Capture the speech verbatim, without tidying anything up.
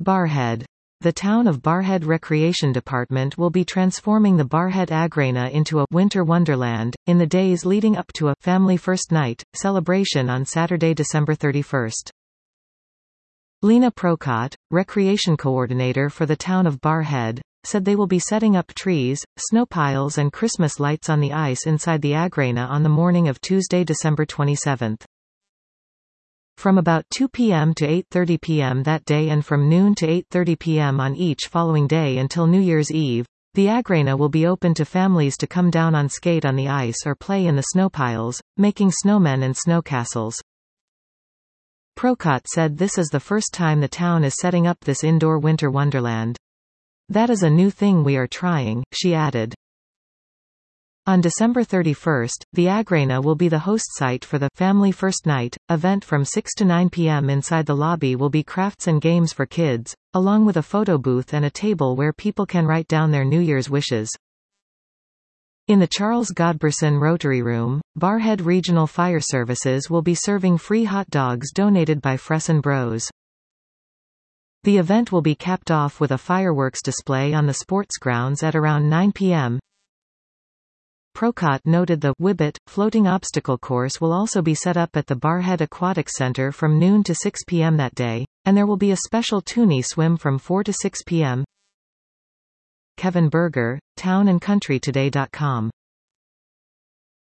Barrhead. The town of Barrhead Recreation Department will be transforming the Barrhead Agrena into a winter wonderland, in the days leading up to a Family First Night celebration on Saturday, December thirty-first. Lena Procott, recreation coordinator for the town of Barrhead, said they will be setting up trees, snow piles and Christmas lights on the ice inside the Agrena on the morning of Tuesday, December twenty-seventh. From about two p m to eight thirty p m that day and from noon to eight thirty p m on each following day until New Year's Eve, the Agrena will be open to families to come down on skate on the ice or play in the snow piles, making snowmen and snow castles. Procott said this is the first time the town is setting up this indoor winter wonderland. That is a new thing we are trying, she added. On December thirty-first, the Agrena will be the host site for the Family First Night event from six to nine p m Inside the lobby will be crafts and games for kids, along with a photo booth and a table where people can write down their New Year's wishes. In the Charles Godberson Rotary Room, Barrhead Regional Fire Services will be serving free hot dogs donated by Fresson Bros. The event will be capped off with a fireworks display on the sports grounds at around nine p m Procott noted the Wibbit floating obstacle course will also be set up at the Barrhead Aquatic Center from noon to six p m that day, and there will be a special toonie swim from four to six p m Kevin Berger, town and country today dot com